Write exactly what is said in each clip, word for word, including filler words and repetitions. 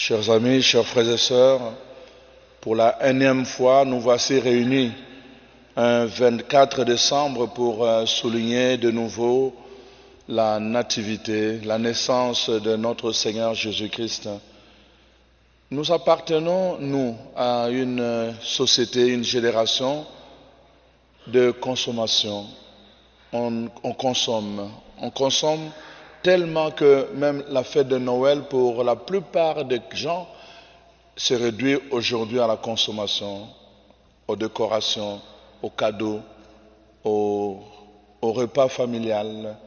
Chers amis, chers frères et sœurs, pour la énième fois, nous voici réunis un vingt-quatre décembre pour souligner de nouveau la nativité, la naissance de notre Seigneur Jésus-Christ. Nous appartenons, nous, à une société, une génération de consommation. On, on consomme, on consomme tellement que même la fête de Noël, pour la plupart des gens, se réduit aujourd'hui à la consommation, aux décorations, aux cadeaux, au, au repas familial.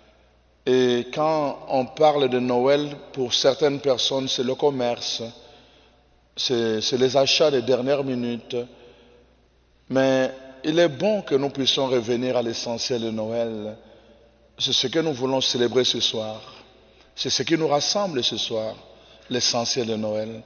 Et quand on parle de Noël, pour certaines personnes, c'est le commerce, c'est les achats des dernières minutes. Mais il est bon que nous puissions revenir à l'essentiel de Noël. C'est ce que nous voulons célébrer ce soir. C'est ce qui nous rassemble ce soir, l'essentiel de Noël.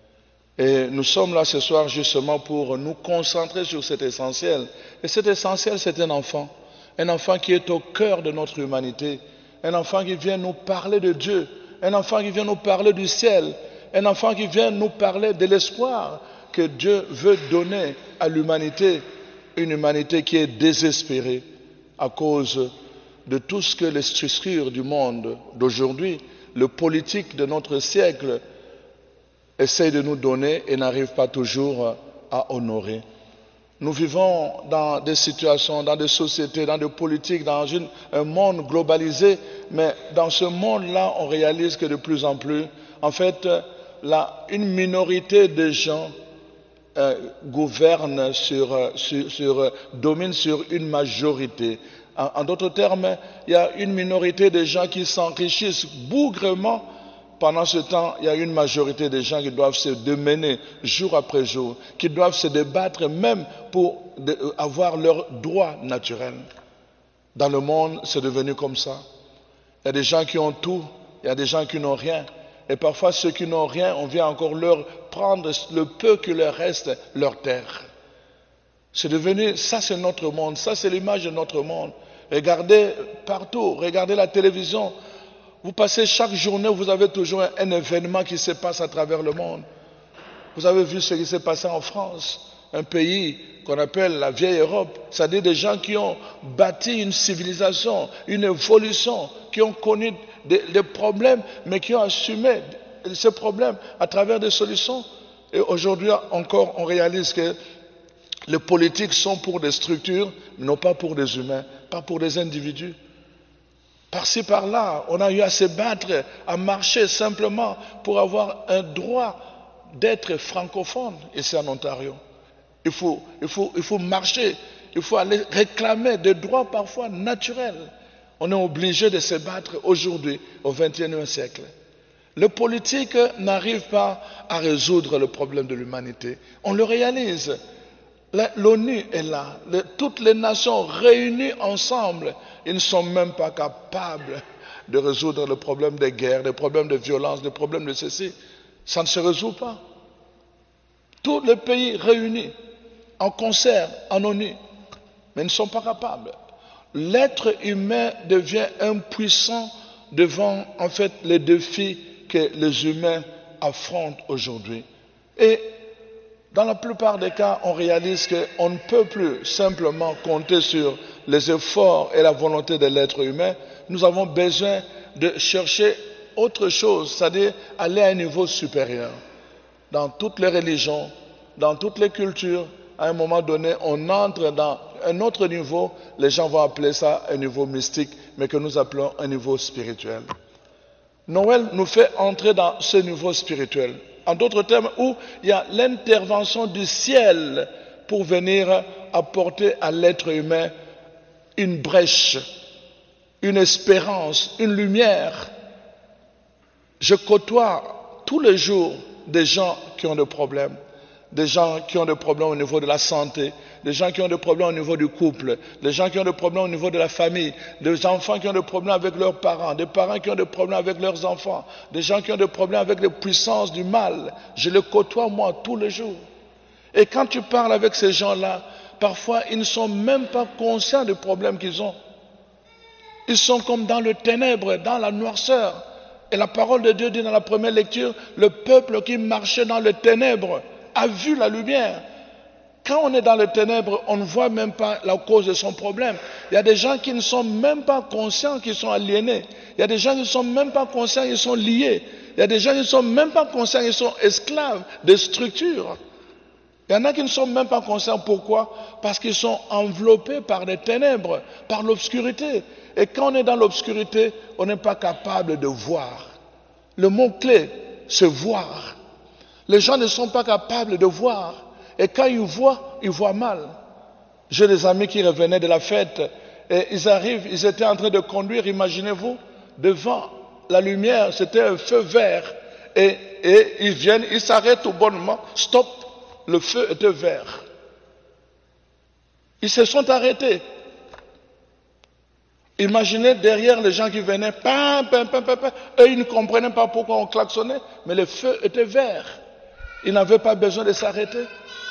Et nous sommes là ce soir justement pour nous concentrer sur cet essentiel. Et cet essentiel, c'est un enfant. Un enfant qui est au cœur de notre humanité. Un enfant qui vient nous parler de Dieu. Un enfant qui vient nous parler du ciel. Un enfant qui vient nous parler de l'espoir que Dieu veut donner à l'humanité. Une humanité qui est désespérée à cause de tout ce que les structures du monde d'aujourd'hui, le politique de notre siècle, essaye de nous donner et n'arrive pas toujours à honorer. Nous vivons dans des situations, dans des sociétés, dans des politiques, dans une, un monde globalisé, mais dans ce monde-là, on réalise que de plus en plus, en fait, là, une minorité de gens euh, gouverne sur, sur, sur, domine sur une majorité. En, en d'autres termes, il y a une minorité de gens qui s'enrichissent bougrement. Pendant ce temps, il y a une majorité de gens qui doivent se démener jour après jour, qui doivent se débattre même pour avoir leurs droits naturels. Dans le monde, c'est devenu comme ça. Il y a des gens qui ont tout, il y a des gens qui n'ont rien. Et parfois, ceux qui n'ont rien, on vient encore leur prendre le peu qui leur reste, leur terre. C'est devenu, ça c'est notre monde, ça c'est l'image de notre monde. Regardez partout, regardez la télévision. Vous passez chaque journée, vous avez toujours un, un événement qui se passe à travers le monde. Vous avez vu ce qui s'est passé en France, un pays qu'on appelle la vieille Europe. C'est-à-dire des gens qui ont bâti une civilisation, une évolution, qui ont connu des, des problèmes, mais qui ont assumé ces problèmes à travers des solutions. Et aujourd'hui encore, on réalise que les politiques sont pour des structures, mais non pas pour des humains, pas pour des individus. Par-ci, par-là, on a eu à se battre, à marcher simplement pour avoir un droit d'être francophone ici en Ontario. Il faut, il faut, il faut marcher, il faut aller réclamer des droits parfois naturels. On est obligé de se battre aujourd'hui, au vingt et unième siècle. Les politiques n'arrivent pas à résoudre le problème de l'humanité. On le réalise. L'ONU est là, les, toutes les nations réunies ensemble, ils ne sont même pas capables de résoudre le problème des guerres, les problèmes de violence, les problèmes de ceci. Ça ne se résout pas. Tous les pays réunis en concert, en ONU, mais ne sont pas capables. L'être humain devient impuissant devant en fait les défis que les humains affrontent aujourd'hui. Et dans la plupart des cas, on réalise qu'on ne peut plus simplement compter sur les efforts et la volonté de l'être humain. Nous avons besoin de chercher autre chose, c'est-à-dire aller à un niveau supérieur. Dans toutes les religions, dans toutes les cultures, à un moment donné, on entre dans un autre niveau. Les gens vont appeler ça un niveau mystique, mais que nous appelons un niveau spirituel. Noël nous fait entrer dans ce niveau spirituel. En d'autres termes, où il y a l'intervention du ciel pour venir apporter à l'être humain une brèche, une espérance, une lumière. Je côtoie tous les jours des gens qui ont des problèmes, des gens qui ont des problèmes au niveau de la santé, des gens qui ont des problèmes au niveau du couple, des gens qui ont des problèmes au niveau de la famille, des enfants qui ont des problèmes avec leurs parents, des parents qui ont des problèmes avec leurs enfants, des gens qui ont des problèmes avec les puissances du mal. Je les côtoie moi tous les jours. Et quand tu parles avec ces gens-là, parfois ils ne sont même pas conscients des problèmes qu'ils ont. Ils sont comme dans le ténèbre, dans la noirceur. Et la parole de Dieu dit dans la première lecture, le peuple qui marchait dans les ténèbres a vu la lumière. Quand on est dans les ténèbres, on ne voit même pas la cause de son problème. Il y a des gens qui ne sont même pas conscients qu'ils sont aliénés. Il y a des gens qui ne sont même pas conscients qu'ils sont liés. Il y a des gens qui ne sont même pas conscients qu'ils sont esclaves de structures. Il y en a qui ne sont même pas conscients. Pourquoi? Parce qu'ils sont enveloppés par les ténèbres, par l'obscurité. Et quand on est dans l'obscurité, on n'est pas capable de voir. Le mot-clé, c'est voir. Les gens ne sont pas capables de voir. Et quand ils voient, ils voient mal. J'ai des amis qui revenaient de la fête et ils arrivent, ils étaient en train de conduire, imaginez-vous, devant la lumière, c'était un feu vert. Et, et ils viennent, ils s'arrêtent au bon moment, stop, le feu était vert. Ils se sont arrêtés. Imaginez derrière les gens qui venaient, pam, pam, pam, pam, pam. Eux, ils ne comprenaient pas pourquoi on klaxonnait, mais le feu était vert. Ils n'avaient pas besoin de s'arrêter.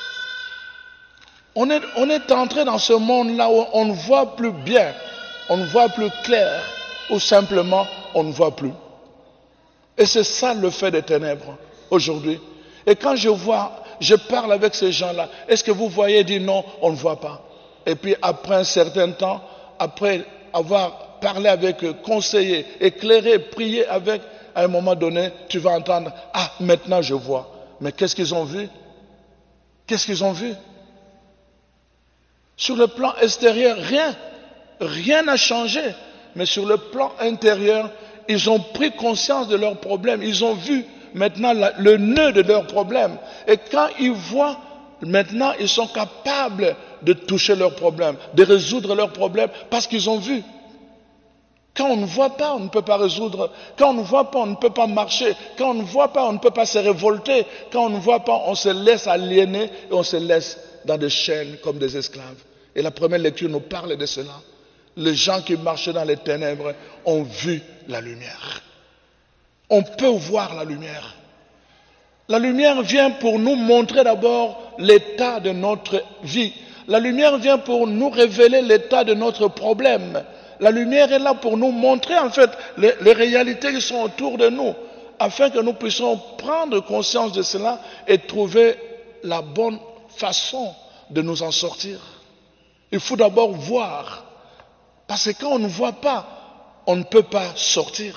On est, on est entré dans ce monde-là où on ne voit plus bien, on ne voit plus clair, ou simplement on ne voit plus. Et c'est ça le fait des ténèbres aujourd'hui. Et quand je vois, je parle avec ces gens-là, est-ce que vous voyez, dit non, on ne voit pas. Et puis après un certain temps, après avoir parlé avec eux, conseillé, éclairé, prié avec, à un moment donné, tu vas entendre, ah, maintenant je vois. Mais qu'est-ce qu'ils ont vu? Qu'est-ce qu'ils ont vu? Sur le plan extérieur, rien. Rien n'a changé. Mais sur le plan intérieur, ils ont pris conscience de leurs problèmes. Ils ont vu maintenant la, le nœud de leurs problèmes. Et quand ils voient, maintenant, ils sont capables de toucher leurs problèmes, de résoudre leurs problèmes, parce qu'ils ont vu. Quand on ne voit pas, on ne peut pas résoudre. Quand on ne voit pas, on ne peut pas marcher. Quand on ne voit pas, on ne peut pas se révolter. Quand on ne voit pas, on se laisse aliéner et on se laisse dans des chaînes comme des esclaves. Et la première lecture nous parle de cela. Les gens qui marchaient dans les ténèbres ont vu la lumière. On peut voir la lumière. La lumière vient pour nous montrer d'abord l'état de notre vie. La lumière vient pour nous révéler l'état de notre problème. La lumière est là pour nous montrer en fait les, les réalités qui sont autour de nous, afin que nous puissions prendre conscience de cela et trouver la bonne façon de nous en sortir. Il faut d'abord voir, parce que quand on ne voit pas, on ne peut pas sortir.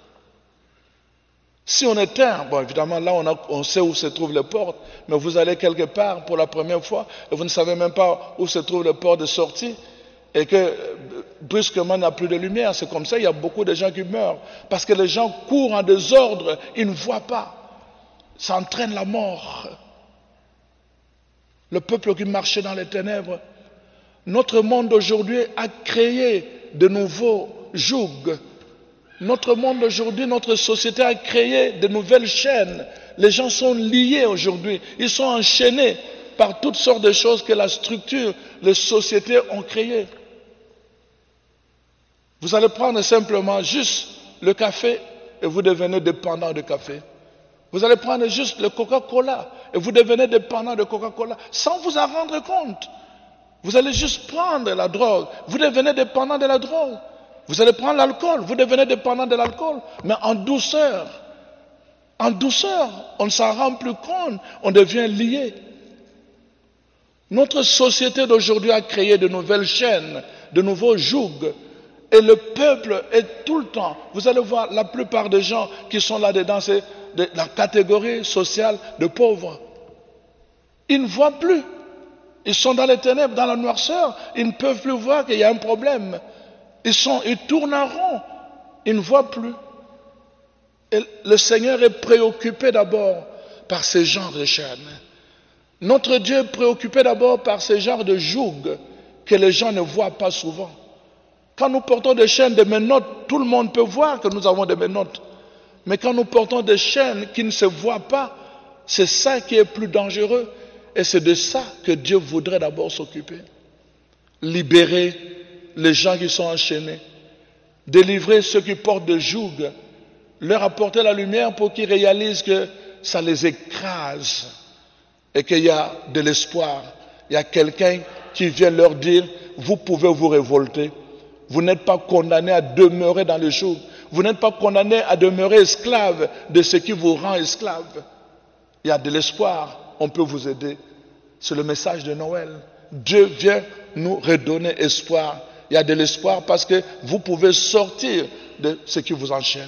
Si on éteint, bon évidemment là on, a, on sait où se trouvent les portes, mais vous allez quelque part pour la première fois et vous ne savez même pas où se trouve le port de sortie et que brusquement il n'y a plus de lumière. C'est comme ça, il y a beaucoup de gens qui meurent parce que les gens courent en désordre, ils ne voient pas. Ça entraîne la mort. Le peuple qui marchait dans les ténèbres. Notre monde aujourd'hui a créé de nouveaux jougs. Notre monde aujourd'hui, notre société a créé de nouvelles chaînes. Les gens sont liés aujourd'hui. Ils sont enchaînés par toutes sortes de choses que la structure, les sociétés ont créées. Vous allez prendre simplement juste le café et vous devenez dépendant de café. Vous allez prendre juste le Coca-Cola et vous devenez dépendant de Coca-Cola sans vous en rendre compte. Vous allez juste prendre la drogue, vous devenez dépendant de la drogue. Vous allez prendre l'alcool, vous devenez dépendant de l'alcool, mais en douceur. En douceur, on ne s'en rend plus compte, on devient lié. Notre société d'aujourd'hui a créé de nouvelles chaînes, de nouveaux jougs. Et le peuple est tout le temps, vous allez voir, la plupart des gens qui sont là-dedans, c'est de la catégorie sociale de pauvres. Ils ne voient plus. Ils sont dans les ténèbres, dans la noirceur. Ils ne peuvent plus voir qu'il y a un problème. Ils, sont, ils tournent en rond. Ils ne voient plus. Et le Seigneur est préoccupé d'abord par ces genres de chaînes. Notre Dieu est préoccupé d'abord par ces genres de jougs que les gens ne voient pas souvent. Quand nous portons des chaînes de menottes, tout le monde peut voir que nous avons des menottes. Mais quand nous portons des chaînes qui ne se voient pas, c'est ça qui est plus dangereux. Et c'est de ça que Dieu voudrait d'abord s'occuper. Libérer les gens qui sont enchaînés. Délivrer ceux qui portent des jougs. Leur apporter la lumière pour qu'ils réalisent que ça les écrase. Et qu'il y a de l'espoir. Il y a quelqu'un qui vient leur dire, vous pouvez vous révolter. Vous n'êtes pas condamnés à demeurer dans le joug. Vous n'êtes pas condamné à demeurer esclave de ce qui vous rend esclave. Il y a de l'espoir, on peut vous aider. C'est le message de Noël. Dieu vient nous redonner espoir. Il y a de l'espoir parce que vous pouvez sortir de ce qui vous enchaîne.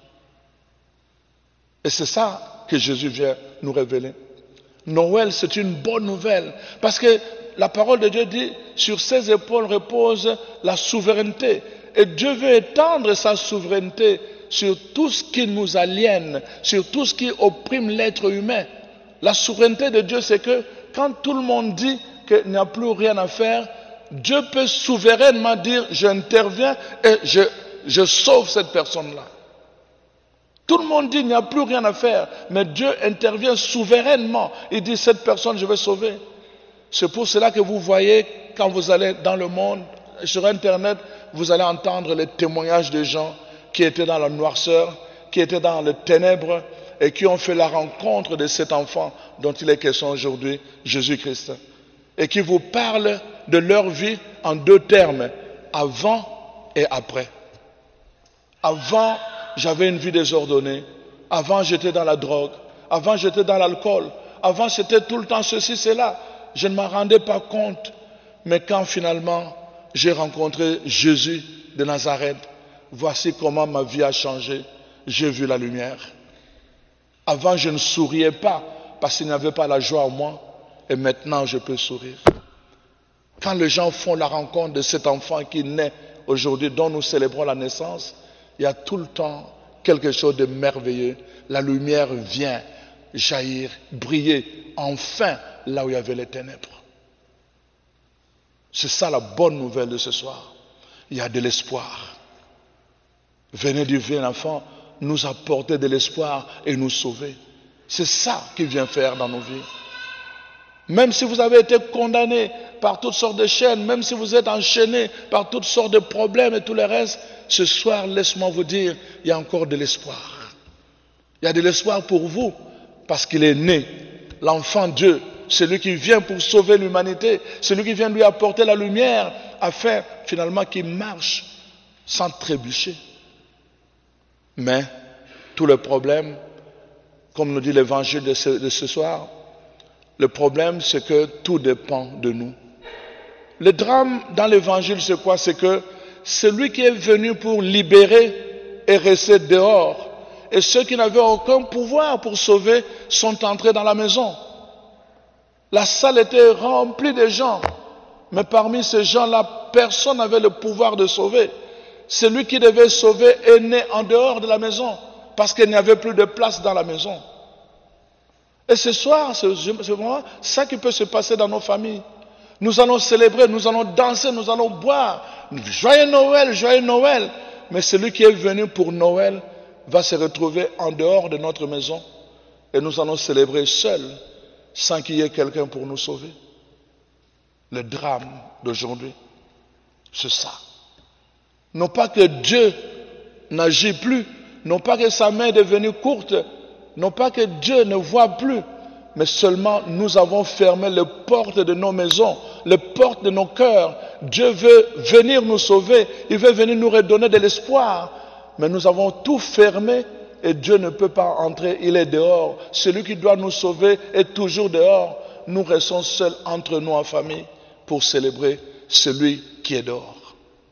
Et c'est ça que Jésus vient nous révéler. Noël, c'est une bonne nouvelle parce que la parole de Dieu dit, sur ses épaules repose la souveraineté. Et Dieu veut étendre sa souveraineté sur tout ce qui nous aliène, sur tout ce qui opprime l'être humain. La souveraineté de Dieu, c'est que quand tout le monde dit qu'il n'y a plus rien à faire, Dieu peut souverainement dire, j'interviens et je, je sauve cette personne-là. Tout le monde dit, il n'y a plus rien à faire, mais Dieu intervient souverainement. Il dit, cette personne, je vais sauver. C'est pour cela que vous voyez, quand vous allez dans le monde, sur Internet, vous allez entendre les témoignages de gens qui étaient dans la noirceur, qui étaient dans les ténèbres et qui ont fait la rencontre de cet enfant dont il est question aujourd'hui, Jésus-Christ. Et qui vous parlent de leur vie en deux termes, avant et après. Avant, j'avais une vie désordonnée. Avant, j'étais dans la drogue. Avant, j'étais dans l'alcool. Avant, c'était tout le temps ceci, cela. Je ne m'en rendais pas compte. Mais quand finalement, j'ai rencontré Jésus de Nazareth, voici comment ma vie a changé. J'ai vu la lumière. Avant, je ne souriais pas parce qu'il n'y avait pas la joie en moi. Et maintenant, je peux sourire. Quand les gens font la rencontre de cet enfant qui naît aujourd'hui, dont nous célébrons la naissance, il y a tout le temps quelque chose de merveilleux. La lumière vient jaillir, briller, enfin, là où il y avait les ténèbres. C'est ça la bonne nouvelle de ce soir. Il y a de l'espoir. Venez du vieux enfant nous apporter de l'espoir et nous sauver. C'est ça qu'il vient faire dans nos vies. Même si vous avez été condamné par toutes sortes de chaînes, même si vous êtes enchaîné par toutes sortes de problèmes et tout le reste, ce soir, laisse-moi vous dire, il y a encore de l'espoir. Il y a de l'espoir pour vous, parce qu'il est né, l'enfant Dieu, celui qui vient pour sauver l'humanité, celui qui vient lui apporter la lumière, afin finalement qu'il marche sans trébucher. Mais, tout le problème, comme nous dit l'évangile de ce, de ce soir, le problème, c'est que tout dépend de nous. Le drame dans l'évangile, c'est quoi? C'est que celui qui est venu pour libérer est resté dehors. Et ceux qui n'avaient aucun pouvoir pour sauver sont entrés dans la maison. La salle était remplie de gens. Mais parmi ces gens-là, personne n'avait le pouvoir de sauver. Celui qui devait sauver est né en dehors de la maison. Parce qu'il n'y avait plus de place dans la maison. Et ce soir, c'est vraiment ça qui peut se passer dans nos familles. Nous allons célébrer, nous allons danser, nous allons boire. Joyeux Noël, joyeux Noël. Mais celui qui est venu pour Noël va se retrouver en dehors de notre maison. Et nous allons célébrer seuls, sans qu'il y ait quelqu'un pour nous sauver. Le drame d'aujourd'hui, c'est ça. Non pas que Dieu n'agit plus, non pas que sa main est devenue courte, non pas que Dieu ne voit plus, mais seulement nous avons fermé les portes de nos maisons, les portes de nos cœurs. Dieu veut venir nous sauver, il veut venir nous redonner de l'espoir, mais nous avons tout fermé et Dieu ne peut pas entrer, il est dehors. Celui qui doit nous sauver est toujours dehors. Nous restons seuls entre nous en famille pour célébrer celui qui est dehors.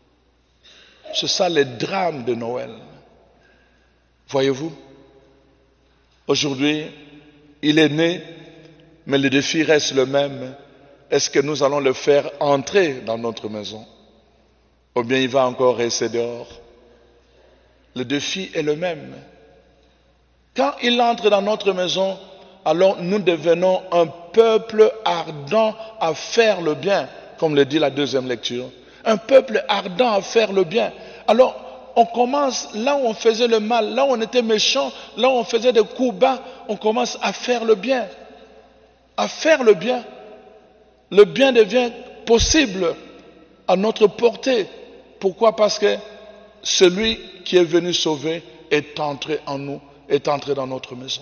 C'est ça le drame de Noël. Voyez-vous? Aujourd'hui, il est né, mais le défi reste le même. Est-ce que nous allons le faire entrer dans notre maison? Ou bien il va encore rester dehors? Le défi est le même. Quand il entre dans notre maison, alors nous devenons un peuple ardent à faire le bien, comme le dit la deuxième lecture. Un peuple ardent à faire le bien. Alors, on commence, là où on faisait le mal, là où on était méchant, là où on faisait des coups bas, on commence à faire le bien. À faire le bien. Le bien devient possible à notre portée. Pourquoi? Parce que celui qui est venu sauver est entré en nous, est entré dans notre maison.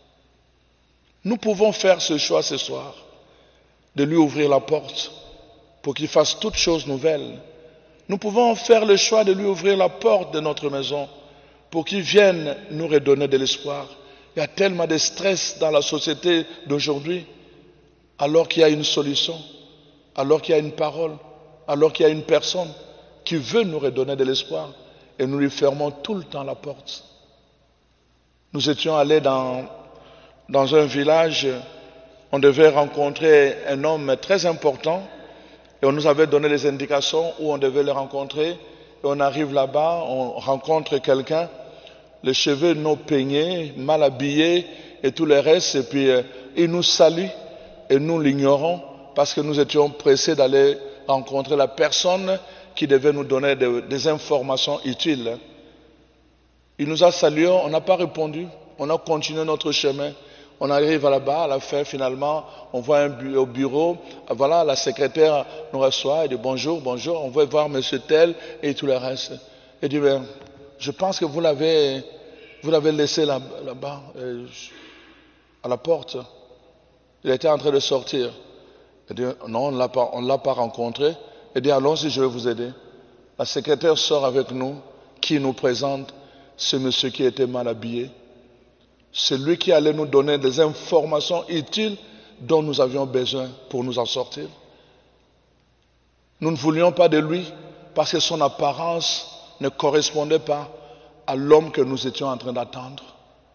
Nous pouvons faire ce choix ce soir, de lui ouvrir la porte pour qu'il fasse toutes choses nouvelles. Nous pouvons faire le choix de lui ouvrir la porte de notre maison pour qu'ils viennent nous redonner de l'espoir. Il y a tellement de stress dans la société d'aujourd'hui, alors qu'il y a une solution, alors qu'il y a une parole, alors qu'il y a une personne qui veut nous redonner de l'espoir, et nous lui fermons tout le temps la porte. Nous étions allés dans, dans un village, on devait rencontrer un homme très important, et on nous avait donné les indications où on devait le rencontrer, et on arrive là-bas, on rencontre quelqu'un, les cheveux non peignés, mal habillés, et tout le reste, et puis euh, il nous salue, et nous l'ignorons, parce que nous étions pressés d'aller rencontrer la personne qui devait nous donner de, des informations utiles. Il nous a salués, on n'a pas répondu, on a continué notre chemin. On arrive là-bas, à la fin finalement, on voit un bu au bureau, voilà, la secrétaire nous reçoit, elle dit bonjour, bonjour, on veut voir monsieur tel et tout le reste. Elle dit, ben, je pense que vous l'avez vous l'avez laissé là, là-bas, euh, à la porte. Il était en train de sortir. Elle dit, non, on ne l'a pas, on l'a pas rencontré. Elle dit, allons-y, je vais vous aider. La secrétaire sort avec nous, qui nous présente ce monsieur qui était mal habillé. C'est lui qui allait nous donner des informations utiles dont nous avions besoin pour nous en sortir. Nous ne voulions pas de lui parce que son apparence ne correspondait pas à l'homme que nous étions en train d'attendre.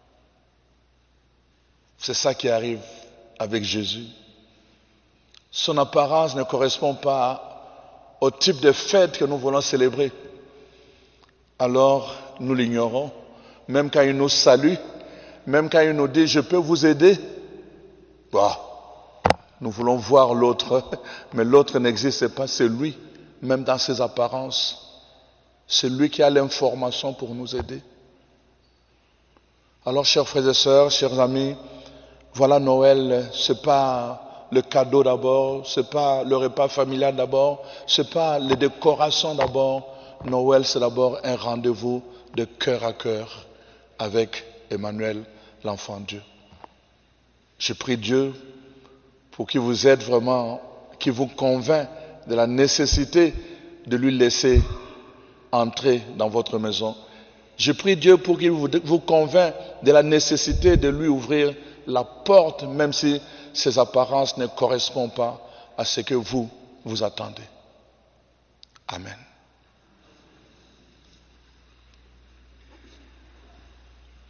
C'est ça qui arrive avec Jésus. Son apparence ne correspond pas au type de fête que nous voulons célébrer. Alors, nous l'ignorons. Même quand il nous salue, même quand il nous dit « je peux vous aider », bah, nous voulons voir l'autre, mais l'autre n'existe pas, c'est lui, même dans ses apparences. C'est lui qui a l'information pour nous aider. Alors, chers frères et sœurs, chers amis, voilà Noël, c'est pas le cadeau d'abord, c'est pas le repas familial d'abord, c'est pas les décorations d'abord. Noël, c'est d'abord un rendez-vous de cœur à cœur avec Emmanuel, l'enfant de Dieu. Je prie Dieu pour qu'il vous aide vraiment, qu'il vous convainc de la nécessité de lui laisser entrer dans votre maison. Je prie Dieu pour qu'il vous, vous convainc de la nécessité de lui ouvrir la porte, même si ses apparences ne correspondent pas à ce que vous, vous attendez. Amen.